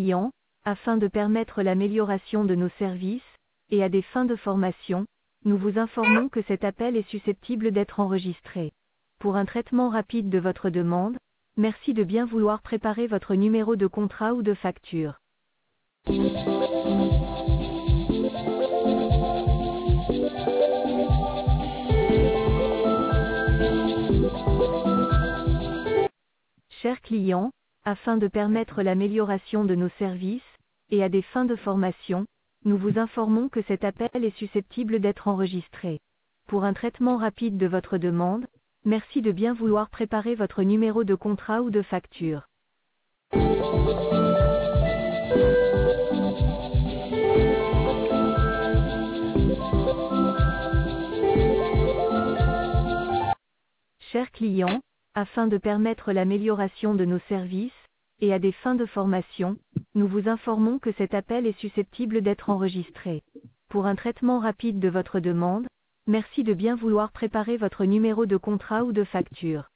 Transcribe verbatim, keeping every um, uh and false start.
client, afin de permettre l'amélioration de nos services, et à des fins de formation, nous vous informons que cet appel est susceptible d'être enregistré. Pour un traitement rapide de votre demande, merci de bien vouloir préparer votre numéro de contrat ou de facture. Chers clients, afin de permettre l'amélioration de nos services, et à des fins de formation, nous vous informons que cet appel est susceptible d'être enregistré. Pour un traitement rapide de votre demande, merci de bien vouloir préparer votre numéro de contrat ou de facture. Chers clients, afin de permettre l'amélioration de nos services, et à des fins de formation, nous vous informons que cet appel est susceptible d'être enregistré. Pour un traitement rapide de votre demande, merci de bien vouloir préparer votre numéro de contrat ou de facture.